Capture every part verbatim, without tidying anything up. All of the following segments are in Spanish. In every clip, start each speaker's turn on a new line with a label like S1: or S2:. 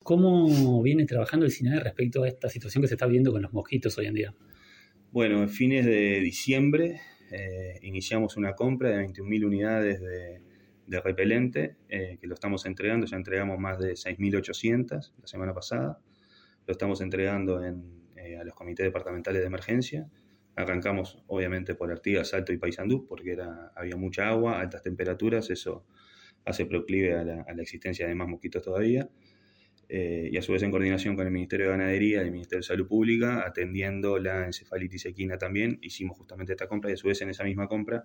S1: ¿cómo viene trabajando el SINAE respecto a esta situación que se está viendo con los mosquitos hoy en día?
S2: Bueno, en fines de diciembre eh, iniciamos una compra de veintiún mil unidades de, de repelente, eh, que lo estamos entregando, ya entregamos más de seis mil ochocientas la semana pasada, lo estamos entregando en, eh, a los comités departamentales de emergencia. Arrancamos obviamente por Artigas, Salto y Paysandú, porque era, había mucha agua, altas temperaturas, eso hace proclive a la, a la existencia de más mosquitos todavía. Eh, y a su vez en coordinación con el Ministerio de Ganadería y el Ministerio de Salud Pública, atendiendo la encefalitis equina también, hicimos justamente esta compra y a su vez en esa misma compra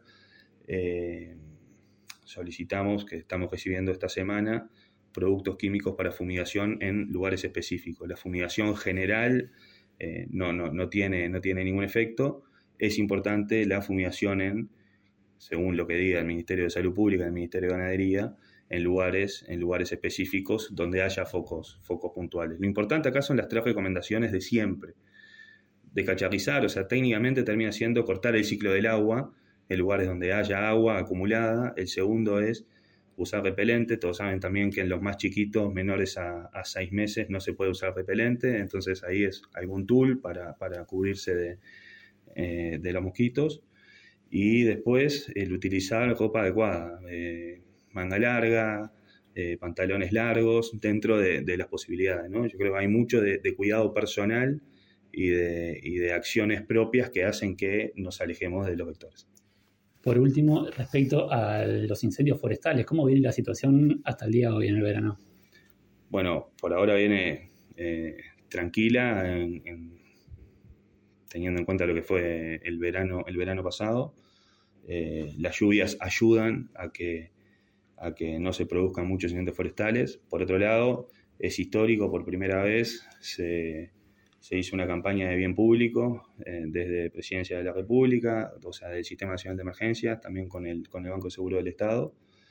S2: eh, solicitamos que estamos recibiendo esta semana productos químicos para fumigación en lugares específicos. La fumigación general eh, no, no, no, tiene, no tiene ningún efecto. Es importante la fumigación en, según lo que diga el Ministerio de Salud Pública y el Ministerio de Ganadería, en lugares, en lugares específicos donde haya focos, focos puntuales. Lo importante acá son las tres recomendaciones de siempre. Descacharrizar, o sea, técnicamente termina siendo cortar el ciclo del agua en lugares donde haya agua acumulada. El segundo es usar repelente. Todos saben también que en los más chiquitos, menores a, a seis meses, no se puede usar repelente. Entonces ahí es algún tool para, para cubrirse de, eh, de los mosquitos. Y después el utilizar ropa adecuada, eh, manga larga, eh, pantalones largos, dentro de, de las posibilidades, ¿no? Yo creo que hay mucho de, de cuidado personal y de, y de acciones propias que hacen que nos alejemos de los vectores.
S1: Por último, respecto a los incendios forestales, ¿cómo viene la situación hasta el día de hoy en el verano?
S2: Bueno, por ahora viene eh, tranquila, en, en, teniendo en cuenta lo que fue el verano, el verano pasado. Eh, las lluvias ayudan a que a que no se produzcan muchos incendios forestales. Por otro lado, es histórico, por primera vez se, se hizo una campaña de bien público eh, desde Presidencia de la República, o sea, del Sistema Nacional de Emergencias, también con el, con el Banco de Seguro del Estado,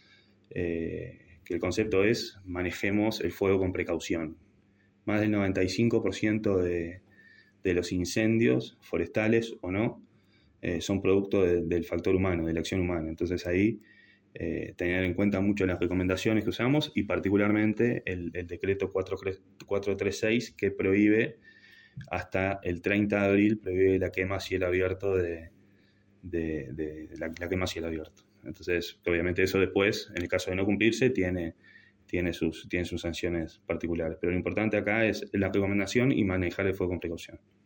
S2: eh, que el concepto es manejemos el fuego con precaución. Más del noventa y cinco por ciento de, de los incendios forestales o no eh, son producto de, del factor humano, de la acción humana. Entonces ahí Eh, tener en cuenta mucho las recomendaciones que usamos y particularmente el, el decreto cuatrocientos treinta y seis que prohíbe hasta el treinta de abril, prohíbe la quema a cielo abierto de, de, de, de la, la quema a cielo abierto. Entonces, obviamente eso después, en el caso de no cumplirse, tiene, tiene, sus, tiene sus sanciones particulares. Pero lo importante acá es la recomendación y manejar el fuego con precaución.